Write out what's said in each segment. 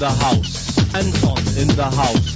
the house. Anton in the house.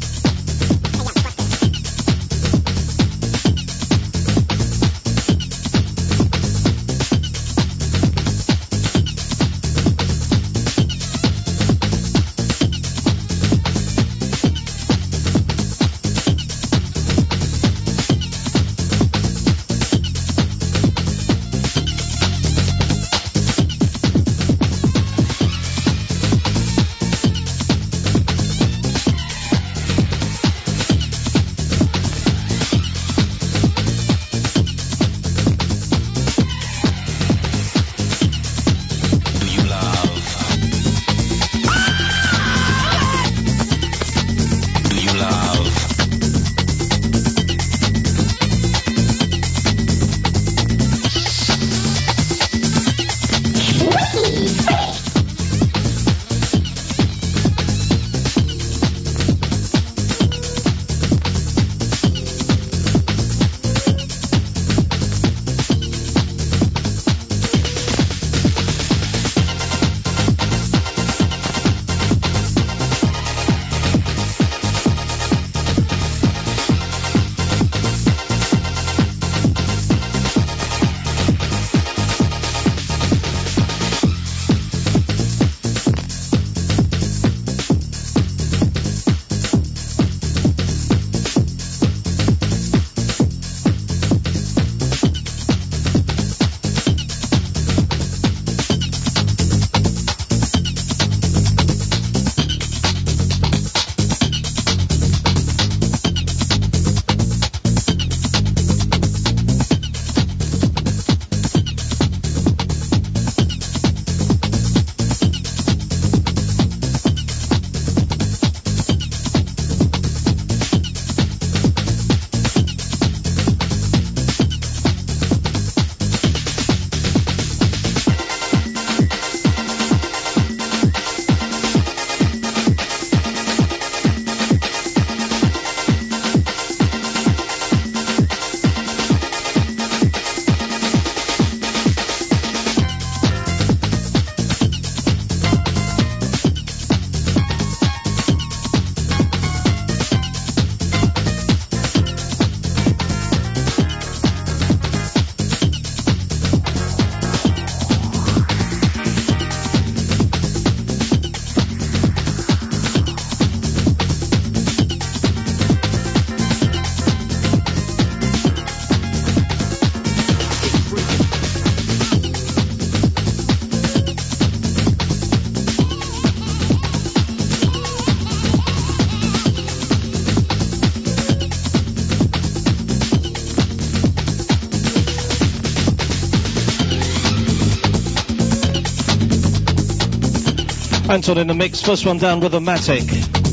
Anton in the mix, first one down with a Matic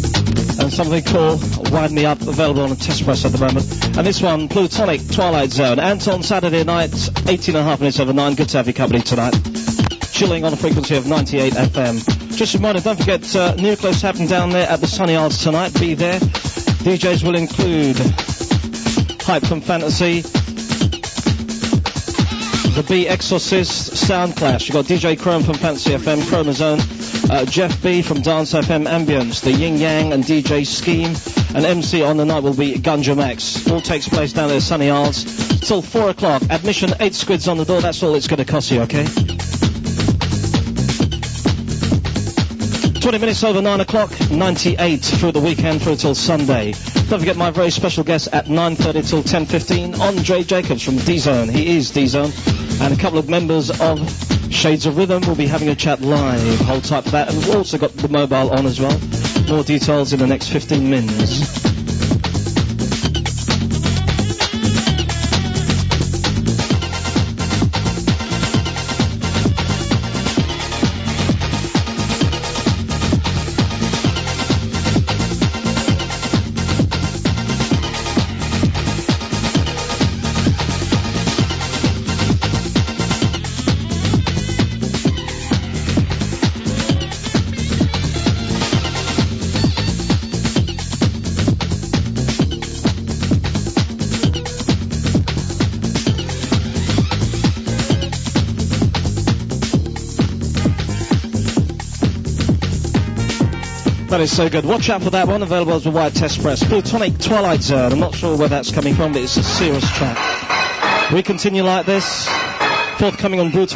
and something called Wind Me Up, available on a test press at the moment. And this one, Plutonic Twilight Zone. Anton, Saturday night, 18.5 minutes over 9. Good to have you company tonight. Chilling on a frequency of 98 FM. Just a reminder, don't forget Nucleus happening down there at the Sunny Isles tonight. Be there. DJs will include Hype from Fantasy, The Bee Exorcist, Sound Clash. You've got DJ Chrome from Fantasy FM, Chromazone, Jeff B from Dance FM, Ambience, The Yin Yang and DJ Scheme, and MC on the night will be Gunja Max. All takes place down there at Sunny Isles till 4 o'clock. Admission 8 squids on the door, that's all it's going to cost you, okay? 20 minutes over 9 o'clock, 98 through the weekend through till Sunday. Don't forget my very special guest at 9:30 till 10:15, Andre Jacobs from D-Zone. He is D-Zone. And a couple of members of Shades of Rhythm will be having a chat live. Hold tight for that. And we've also got the mobile on as well. More details in the next 15 minutes. That is so good. Watch out for that one, available as a White Test Press. Plutonic Twilight Zone. I'm not sure where that's coming from, but it's a serious track. We continue like this. Forthcoming on Brutal